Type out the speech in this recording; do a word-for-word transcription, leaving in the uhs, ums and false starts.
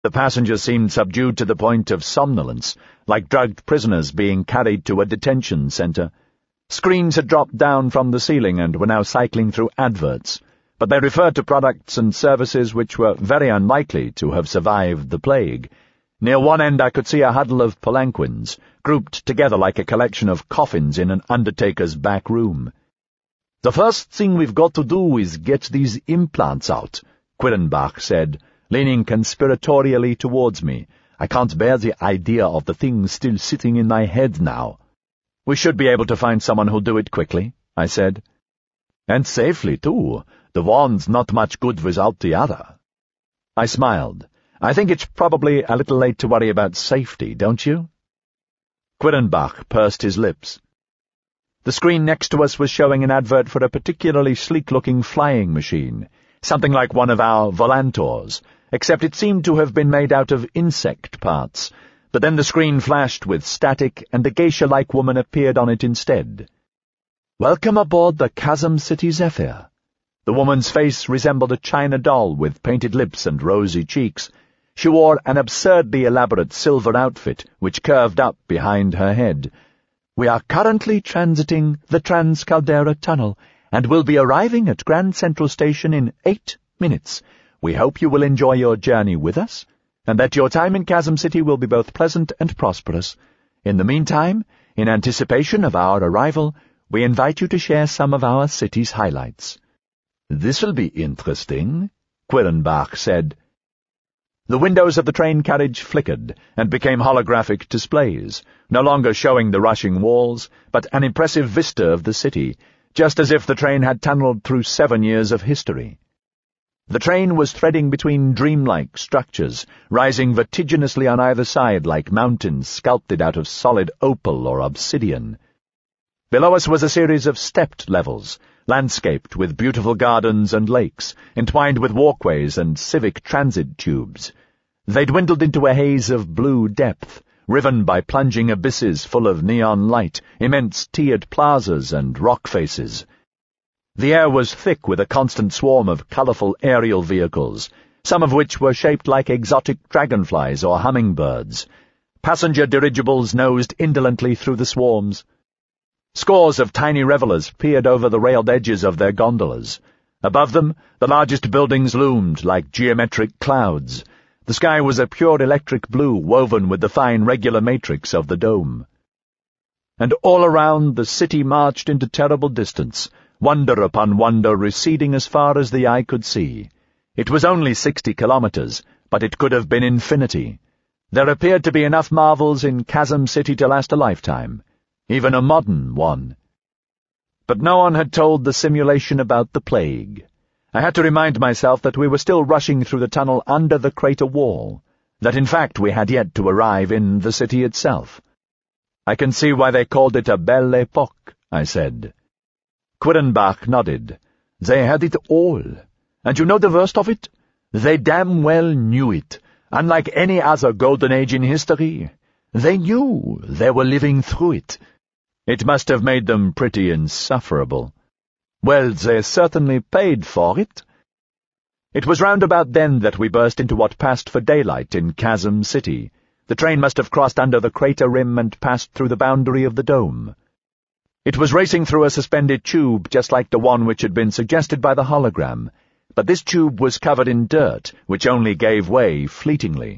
The passengers seemed subdued to the point of somnolence, like drugged prisoners being carried to a detention center. Screens had dropped down from the ceiling and were now cycling through adverts, but they referred to products and services which were very unlikely to have survived the plague. Near one end I could see a huddle of palanquins, grouped together like a collection of coffins in an undertaker's back room. "The first thing we've got to do is get these implants out," Quirrenbach said, leaning conspiratorially towards me. "I can't bear the idea of the thing still sitting in my head now." "We should be able to find someone who'll do it quickly," I said. "And safely, too. The one's not much good without the other." I smiled. "I think it's probably a little late to worry about safety, don't you?" Quirrenbach pursed his lips. The screen next to us was showing an advert for a particularly sleek-looking flying machine, something like one of our Volantors, except it seemed to have been made out of insect parts, but then the screen flashed with static and a geisha-like woman appeared on it instead. "Welcome aboard the Chasm City Zephyr." The woman's face resembled a china doll with painted lips and rosy cheeks. She wore an absurdly elaborate silver outfit which curved up behind her head. "We are currently transiting the Trans-Caldera Tunnel and will be arriving at Grand Central Station in eight minutes. We hope you will enjoy your journey with us, and that your time in Chasm City will be both pleasant and prosperous. In the meantime, in anticipation of our arrival, we invite you to share some of our city's highlights." "This'll be interesting," Quirrenbach said. The windows of the train carriage flickered and became holographic displays, no longer showing the rushing walls, but an impressive vista of the city, just as if the train had tunneled through seven years of history. The train was threading between dreamlike structures, rising vertiginously on either side like mountains sculpted out of solid opal or obsidian. Below us was a series of stepped levels, landscaped with beautiful gardens and lakes, entwined with walkways and civic transit tubes. They dwindled into a haze of blue depth, riven by plunging abysses full of neon light, immense tiered plazas and rock faces. The air was thick with a constant swarm of colorful aerial vehicles, some of which were shaped like exotic dragonflies or hummingbirds. Passenger dirigibles nosed indolently through the swarms. Scores of tiny revelers peered over the railed edges of their gondolas. Above them, the largest buildings loomed like geometric clouds. The sky was a pure electric blue woven with the fine regular matrix of the dome. And all around, the city marched into terrible distance, wonder upon wonder receding as far as the eye could see. It was only sixty kilometers, but it could have been infinity. There appeared to be enough marvels in Chasm City to last a lifetime, even a modern one. But no one had told the simulation about the plague. I had to remind myself that we were still rushing through the tunnel under the crater wall, that in fact we had yet to arrive in the city itself. "I can see why they called it a Belle Époque," I said. Quirrenbach nodded. "They had it all. And you know the worst of it? They damn well knew it, unlike any other golden age in history. They knew they were living through it. It must have made them pretty insufferable. Well, they certainly paid for it." It was round about then that we burst into what passed for daylight in Chasm City. The train must have crossed under the crater rim and passed through the boundary of the dome. It was racing through a suspended tube just like the one which had been suggested by the hologram, but this tube was covered in dirt, which only gave way fleetingly.